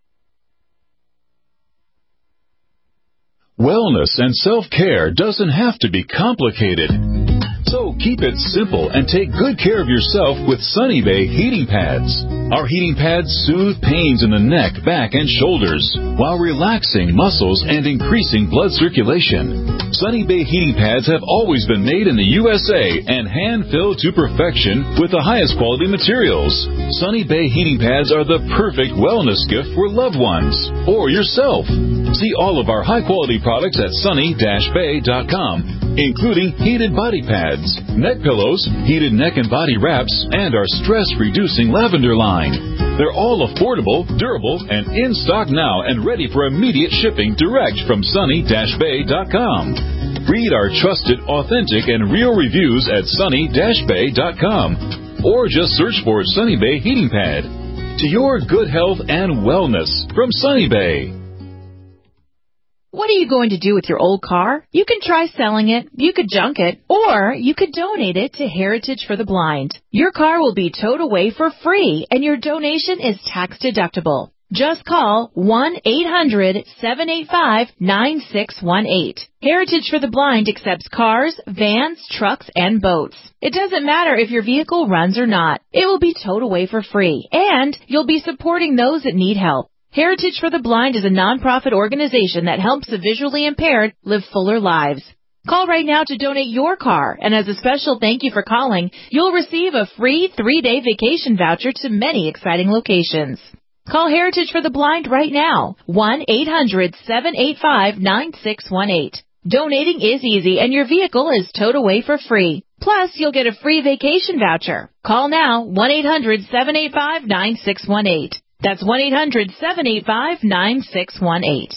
Wellness and self-care doesn't have to be complicated. So keep it simple and take good care of yourself with Sunny Bay heating pads. Our heating pads soothe pains in the neck, back, and shoulders while relaxing muscles and increasing blood circulation. Sunny Bay heating pads have always been made in the U S A and hand-filled to perfection with the highest quality materials. Sunny Bay heating pads are the perfect wellness gift for loved ones or yourself. See all of our high-quality products at sunny dash bay dot com, including heated body pads, neck pillows, heated neck and body wraps, and our stress-reducing lavender line. They're all affordable, durable, and in stock now and ready for immediate shipping direct from sunny dash bay dot com. Read our trusted, authentic, and real reviews at sunny dash bay dot com or just search for Sunny Bay Heating Pad. To your good health and wellness from Sunny Bay. What are you going to do with your old car? You can try selling it, you could junk it, or you could donate it to Heritage for the Blind. Your car will be towed away for free, and your donation is tax deductible. Just call one eight hundred seven eight five nine six one eight. Heritage for the Blind accepts cars, vans, trucks, and boats. It doesn't matter if your vehicle runs or not. It will be towed away for free, and you'll be supporting those that need help. Heritage for the Blind is a nonprofit organization that helps the visually impaired live fuller lives. Call right now to donate your car, and as a special thank you for calling, you'll receive a free three-day vacation voucher to many exciting locations. Call Heritage for the Blind right now, one eight hundred seven eight five nine six one eight. Donating is easy, and your vehicle is towed away for free. Plus, you'll get a free vacation voucher. Call now, one eight hundred seven eight five nine six one eight. That's one eight hundred seven eight five nine six one eight.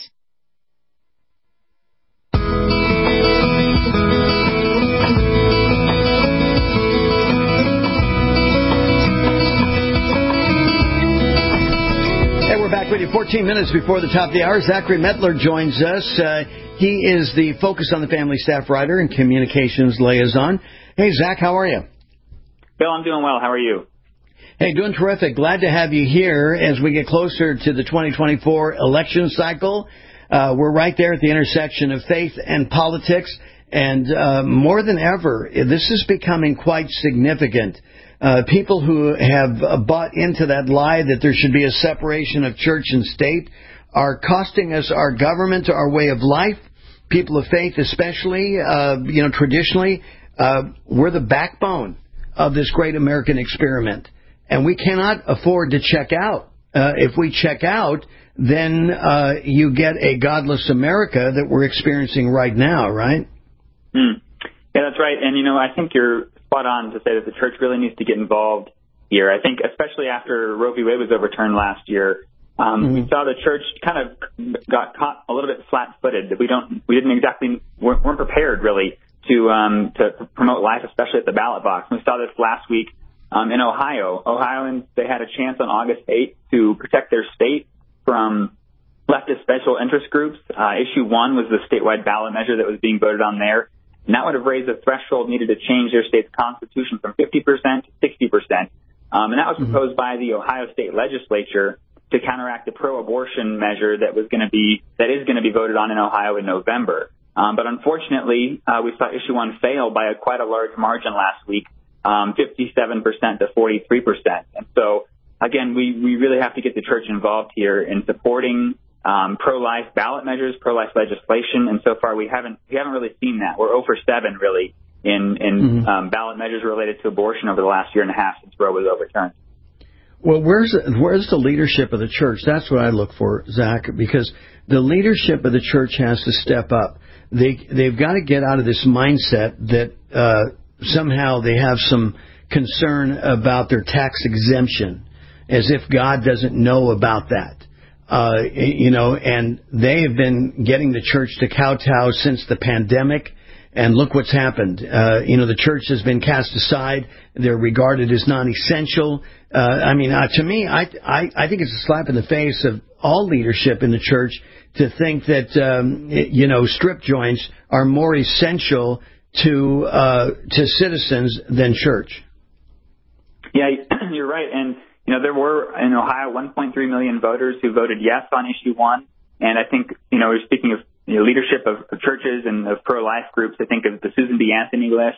We're back with you fourteen minutes before the top of the hour. Zachary Mettler joins us. Uh, he is the Focus on the Family staff writer and communications liaison. Hey, Zach, how are you? Bill, I'm doing well. How are you? Hey, doing terrific. Glad to have you here as we get closer to the twenty twenty-four election cycle. Uh, we're right there at the intersection of faith and politics. And uh, more than ever, this is becoming quite significant. Uh, people who have uh, bought into that lie that there should be a separation of church and state are costing us our government, our way of life. People of faith especially, uh, you know, traditionally, uh, we're the backbone of this great American experiment. And we cannot afford to check out. Uh, if we check out, then uh, you get a godless America that we're experiencing right now, right? Mm. Yeah, that's right. And, you know, I think you're spot on to say that the church really needs to get involved here. I think especially after Roe v. Wade was overturned last year, um, mm-hmm. we saw the church kind of got caught a little bit flat-footed. That we don't, we didn't exactly weren't, weren't prepared really to um, to promote life, especially at the ballot box. We saw this last week um, in Ohio. Ohioans, they had a chance on August eighth to protect their state from leftist special interest groups. Uh, issue one was the statewide ballot measure that was being voted on there. And that would have raised the threshold needed to change their state's constitution from fifty percent to sixty percent. Um, and that was proposed by the Ohio State Legislature to counteract the pro-abortion measure that was going to be, that is going to be voted on in Ohio in November. Um, but unfortunately, uh, we saw issue one fail by a, quite a large margin last week, um, fifty-seven percent to forty-three percent. And so, again, we, we really have to get the church involved here in supporting Um, pro-life ballot measures, pro-life legislation, and so far we haven't we haven't really seen that. We're zero for seven really in in mm-hmm. um, ballot measures related to abortion over the last year and a half since Roe was overturned. Well, where's where's the leadership of the church? That's what I look for, Zach, because the leadership of the church has to step up. They they've got to get out of this mindset that uh, somehow they have some concern about their tax exemption, as if God doesn't know about that. Uh, you know, and they have been getting the church to kowtow since the pandemic. And look what's happened. Uh, you know, the church has been cast aside. They're regarded as non-essential. Uh, I mean, uh, to me, I, I, I think it's a slap in the face of all leadership in the church to think that, um, it, you know, strip joints are more essential to, uh, to citizens than church. Yeah, you're right. And, you know, there were in Ohio one point three million voters who voted yes on issue one. And I think, you know, we're speaking of you know, leadership of, of churches and of pro-life groups. I think of the Susan B. Anthony list.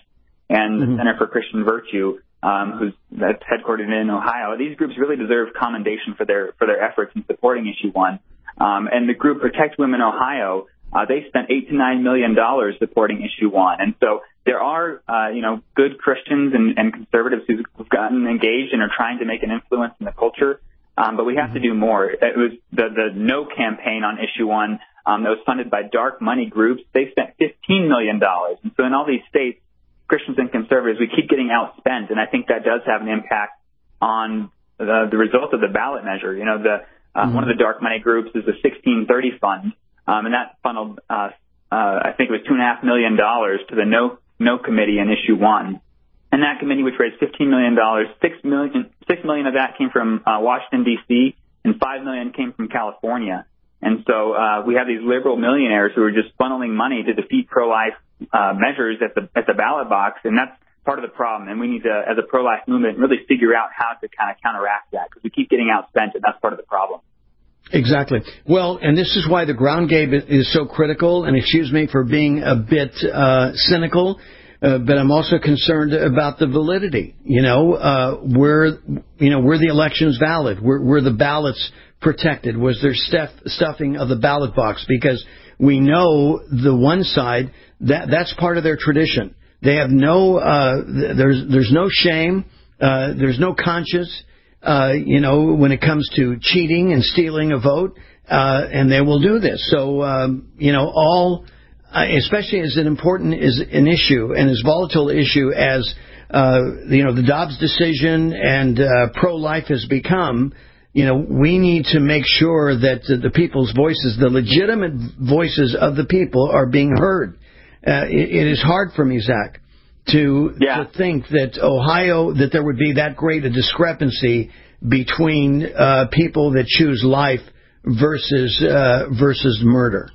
and the Mm-hmm. Center for Christian Virtue, um, who's that's headquartered in Ohio. These groups really deserve commendation for their for their efforts in supporting Issue One. Um, and the group Protect Women Ohio, uh, they spent eight to nine million dollars supporting Issue One. And so there are, uh, you know, good Christians and, and conservatives who've gotten engaged and are trying to make an influence in the culture. Um, but we have to do more. It was the the No campaign on Issue One um, that was funded by dark money groups. They spent fifteen million dollars. And so in all these states, Christians and conservatives, we keep getting outspent, and I think that does have an impact on the, the result of the ballot measure. You know, the uh, mm-hmm. one of the dark money groups is the sixteen thirty Fund, um, and that funneled, uh, uh, I think it was two and a half million dollars to the No No Committee in Issue One, and that committee, which raised fifteen million dollars, six million six million of that came from uh, Washington D C, and five million came from California. And so uh, we have these liberal millionaires who are just funneling money to defeat pro-life uh, measures at the at the ballot box, and that's part of the problem. And we need to, as a pro-life movement, really figure out how to kind of counteract that, because we keep getting outspent, and that's part of the problem. Exactly. Well, and this is why the ground game is so critical, and excuse me for being a bit uh, cynical, uh, but I'm also concerned about the validity. You know, uh, were, you know, were the elections valid? Were, were the ballots protected? Was there stuff, stuffing of the ballot box? Because we know the one side, that that's part of their tradition. They have no, uh, there's there's no shame, uh, there's no conscience, uh, you know, when it comes to cheating and stealing a vote, uh, and they will do this. So, um, you know, all, uh, especially as an important is an issue and as volatile issue as, uh, you know, the Dobbs decision and uh, pro-life has become. You know, we need to make sure that uh, the people's voices, the legitimate voices of the people, are being heard. Uh, it, it is hard for me, Zach, to, yeah. to think that Ohio, that there would be that great a discrepancy between uh, people that choose life versus uh, versus murder.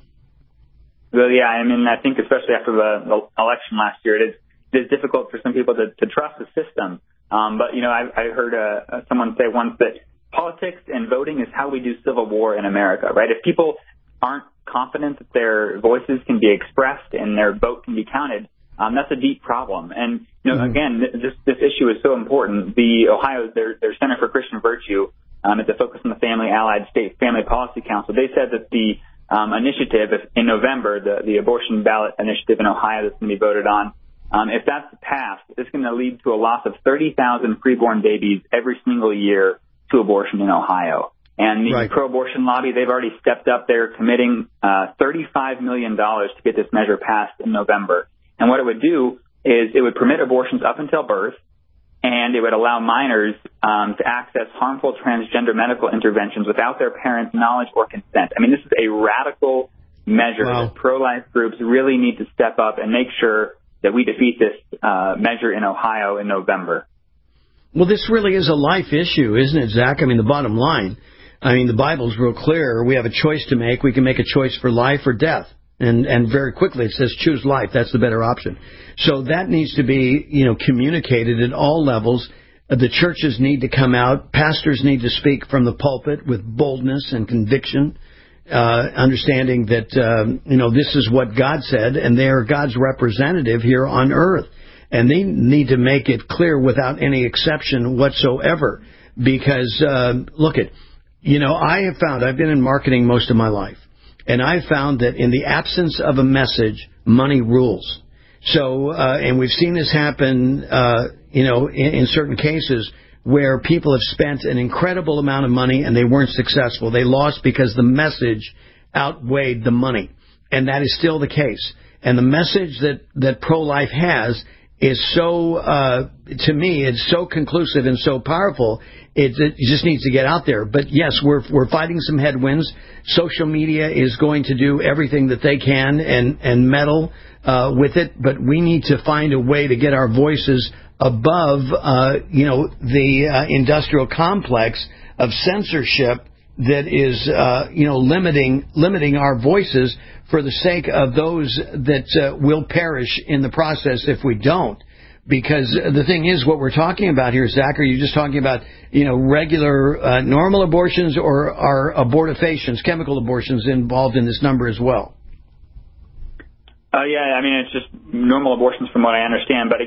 Well, yeah, I mean, I think especially after the, the election last year, it is, it is difficult for some people to, to trust the system. Um, but, you know, I, I heard uh, someone say once that politics and voting is how we do civil war in America, right? If people aren't confident that their voices can be expressed and their vote can be counted, um, that's a deep problem. And, you know, mm-hmm. again, this, this issue is so important. The Ohio, their, their Center for Christian Virtue, um, at the Focus on the Family Allied State Family Policy Council, they said that the um, initiative if, in November, the, the abortion ballot initiative in Ohio that's going to be voted on, um, if that's passed, it's going to lead to a loss of thirty thousand preborn babies every single year to abortion in Ohio. And the right. pro-abortion lobby, they've already stepped up. They're committing uh, thirty-five million dollars to get this measure passed in November. And what it would do is it would permit abortions up until birth, and it would allow minors um, to access harmful transgender medical interventions without their parents' knowledge or consent. I mean, this is a radical measure wow. that pro-life groups really need to step up and make sure that we defeat this uh, measure in Ohio in November. Well, this really is a life issue, isn't it, Zach? I mean, the bottom line, I mean, the Bible's real clear. We have a choice to make. We can make a choice for life or death. And and very quickly it says choose life. That's the better option. So that needs to be, you know, communicated at all levels. The churches need to come out. Pastors need to speak from the pulpit with boldness and conviction, uh, understanding that, um, you know, this is what God said, and they are God's representative here on earth. And they need to make it clear without any exception whatsoever. Because, uh, look it, you know, I have found, I've been in marketing most of my life, and I found that in the absence of a message, money rules. So, uh, and we've seen this happen, uh, you know, in, in certain cases where people have spent an incredible amount of money and they weren't successful. They lost because the message outweighed the money. And that is still the case. And the message that, that pro-life has is so, uh, to me, it's so conclusive and so powerful, it, it just needs to get out there. But yes, we're we're fighting some headwinds. Social media is going to do everything that they can and, and meddle uh, with it, but we need to find a way to get our voices above, uh, you know, the uh, industrial complex of censorship that is, uh, you know, limiting limiting our voices for the sake of those that uh, will perish in the process if we don't. Because the thing is, what we're talking about here, Zach, are you just talking about, you know, regular, uh, normal abortions, or are abortifacients, chemical abortions, involved in this number as well? Uh, yeah, I mean, it's just normal abortions from what I understand. But again,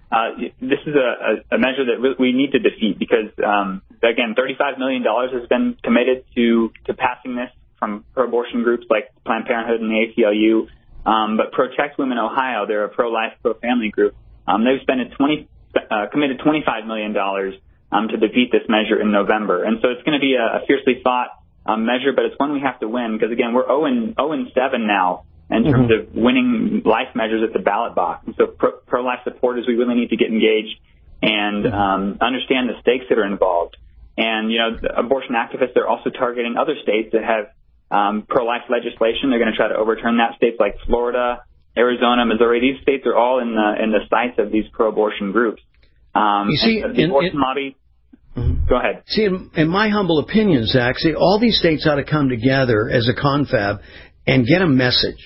uh, this is a, a measure that we need to defeat because, um, again, thirty-five million dollars has been committed to, to passing this from pro-abortion groups like Planned Parenthood and the A C L U. Um, but Protect Women Ohio, they're a pro-life, pro-family group. Um, they've spent twenty, uh, committed twenty-five million dollars um, to defeat this measure in November. And so it's going to be a, a fiercely fought um, measure, but it's one we have to win because, again, we're oh and seven now in terms mm-hmm. of winning life measures at the ballot box. And so pro- pro-life supporters, we really need to get engaged and um, understand the stakes that are involved. And, you know, the abortion activists are also targeting other states that have um, pro-life legislation. They're going to try to overturn that. States like Florida, Arizona, Missouri. These states are all in the in the sights of these pro-abortion groups. Um, you see, the abortion in, in, lobby. Mm-hmm. Go ahead. See, in, in my humble opinion, Zach, see, all these states ought to come together as a confab and get a message.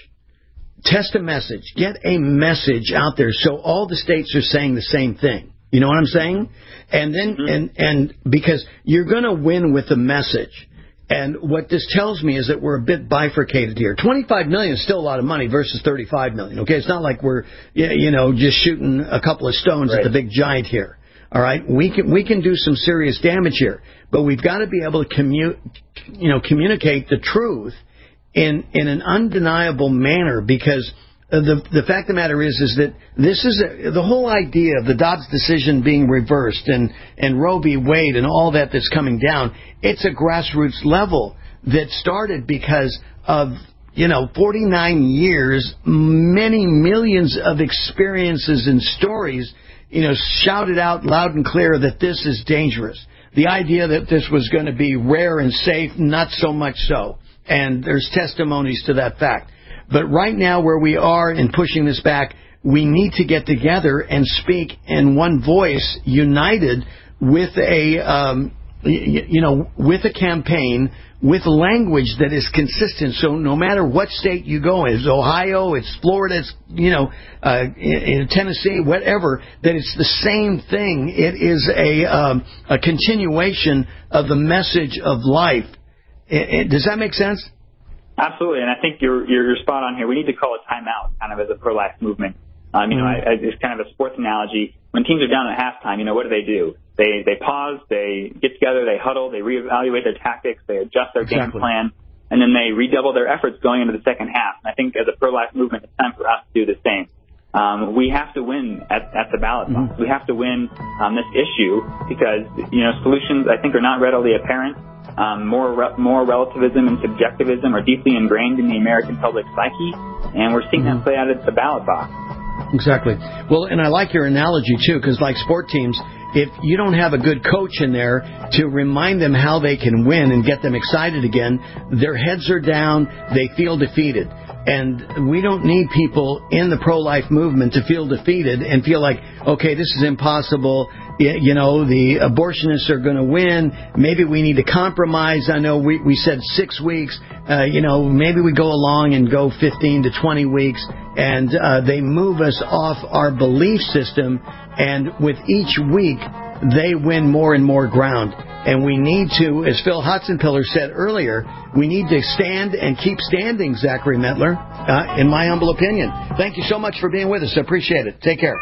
Test a message. Get a message out there so all the states are saying the same thing. You know what I'm saying? And then, mm-hmm. and, and because you're going to win with the message. And what this tells me is that we're a bit bifurcated here. twenty-five million dollars is still a lot of money versus thirty-five million dollars. Okay, it's not like we're, you know, just shooting a couple of stones right. at the big giant here. All right, we can we can do some serious damage here, but we've got to be able to commu- you know, communicate the truth in in an undeniable manner because. Uh, the the fact of the matter is is that this is a, the whole idea of the Dobbs decision being reversed and, and Roe v. Wade and all that that's coming down. It's a grassroots level that started because of, you know, forty-nine years, many millions of experiences and stories, you know, shouted out loud and clear that this is dangerous. The idea that this was going to be rare and safe, not so much so. And there's testimonies to that fact. But right now where we are in pushing this back, we need to get together and speak in one voice, united with a, um, you know, with a campaign, with language that is consistent. So no matter what state you go in, it's Ohio, it's Florida, it's, you know, uh, in Tennessee, whatever, that it's the same thing. It is a, um, a continuation of the message of life. It, it, does that make sense? Absolutely, and I think you're, you're you're spot on here. We need to call a timeout, kind of as a pro-life movement. Um, you mm-hmm. know, I, I, it's kind of a sports analogy. When teams are down at halftime, you know, what do they do? They they pause, they get together, they huddle, they reevaluate their tactics, they adjust their exactly. game plan, and then they redouble their efforts going into the second half. And I think as a pro-life movement, it's time for us to do the same. Um, we have to win at, at the ballot box. Mm-hmm. We have to win on um, this issue because, you know, solutions, I think, are not readily apparent. Um, more re- more relativism and subjectivism are deeply ingrained in the American public psyche, and we're seeing mm-hmm. that play out at the ballot box. Exactly. Well, and I like your analogy, too, because like sport teams, if you don't have a good coach in there to remind them how they can win and get them excited again, their heads are down, they feel defeated. And we don't need people in the pro-life movement to feel defeated and feel like, okay, this is impossible. You know, the abortionists are going to win. Maybe we need to compromise. I know we, we said six weeks. Uh, you know, maybe we go along and go fifteen to twenty weeks. And uh, they move us off our belief system. And with each week, they win more and more ground. And we need to, as Phil Hotzenpiller said earlier, we need to stand and keep standing, Zachary Mettler, uh, in my humble opinion. Thank you so much for being with us. I appreciate it. Take care.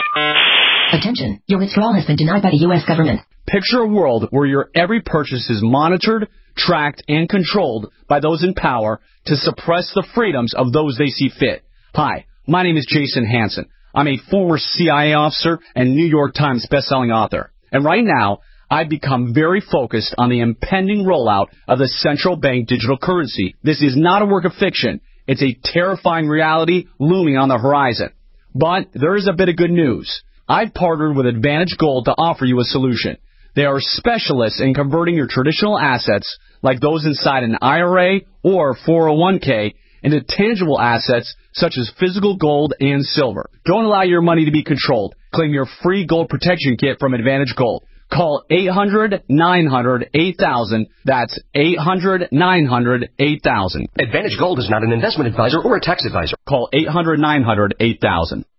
Attention, your withdrawal has been denied by the U S government. Picture a world where your every purchase is monitored, tracked, and controlled by those in power to suppress the freedoms of those they see fit. Hi, my name is Jason Hansen. I'm a former C I A officer and New York Times bestselling author. And right now, I've become very focused on the impending rollout of the central bank digital currency. This is not a work of fiction. It's a terrifying reality looming on the horizon. But there is a bit of good news. I've partnered with Advantage Gold to offer you a solution. They are specialists in converting your traditional assets, like those inside an I R A or four oh one k, into tangible assets such as physical gold and silver. Don't allow your money to be controlled. Claim your free gold protection kit from Advantage Gold. Call eight hundred, nine hundred, eight thousand. That's eight hundred, nine hundred, eight thousand. Advantage Gold is not an investment advisor or a tax advisor. Call eight hundred, nine hundred, eight thousand.